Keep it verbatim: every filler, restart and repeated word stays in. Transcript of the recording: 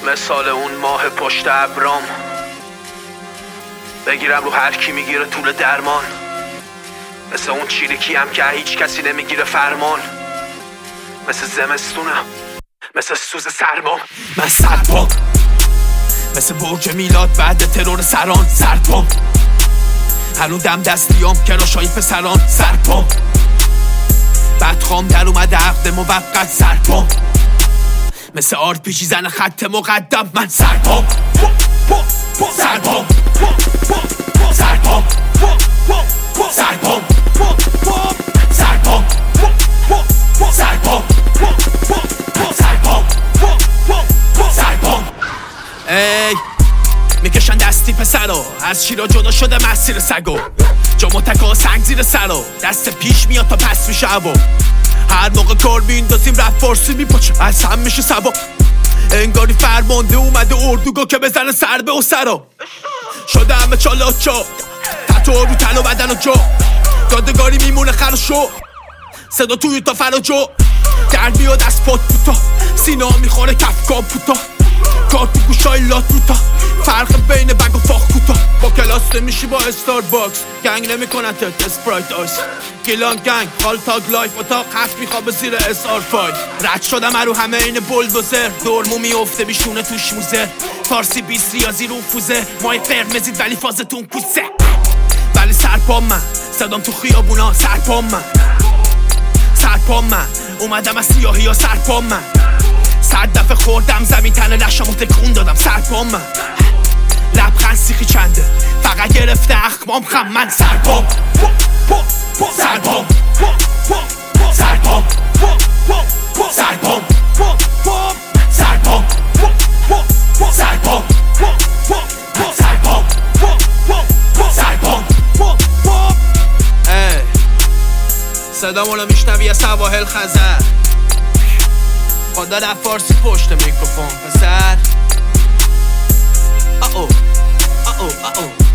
مثال اون ماه پشت ابرام، بگیرم رو هر کی میگیره طول درمان، مثل اون چیرکی هم که هیچ کسی نمیگیره فرمان، مثل زمستونم، مثل سوز سرمام. من سرپام مثل برج میلاد بعد ترور سران، سرپام هنو دم دستیام کراشای پسران، سرپام بدخوام در اومده عقد موقت، سرپام مثل آرد پیچی زن خط مقدم. من سرپام سرپام سرپام سرپام سرپام سرپام سرپام سرپام. ای میکشن دستی پسرو، از شیرا جدا شده مسیر سگو، جا متکا سنگ زیر سرو، دست پیش میاد تا پس میشه هوا. هر موقع کار میندازیم رفت فارسی میپاچه، از هم میشه سوا. انگاری فرمانده اومده اردوگاه که بزنه سر به و سرا. شده همه چالاچا، تتو رو تن و بدن و جا، دادگاری میمونه خراشو، صدا توی تا فراجو. در میاد از پات بوتا، سینا میخوره کفکا بوتا، کار تو گوشای لات بوتا، فرق بین بگ و فاخ کوتا. با کلاس نمیشی با استار باکس، گنگ نمیکنن تت اسپرایت آیس، گیلان گنگ حال تاگ لایف، اتاق هفت میخواب زیر اس آر فای. رد شدم رو همه این بولدوزر، دورمو میافته بیشونه توش موزه، فارسی بیست ریاضی رو فوزه، مای قرمزید ولی فازتون کوسه. ولی سرپام من، صدام تو خیابونا، سرپام من سرپام من اومدم از سیاهی ها، سرپام من صد دفعه خوردم زمین تنه لشمو تکون دادم، سرپام من لبخند سیخی چنده فقط گرفته اخمام خم. من سرپام سرپام سرپام سرپام سرپام سرپام سرپام سرپام. ای صدامونو میشنوی از سواحل خزر، خدا در فارسی پشت میکروفون پسر. آه او آه او آه او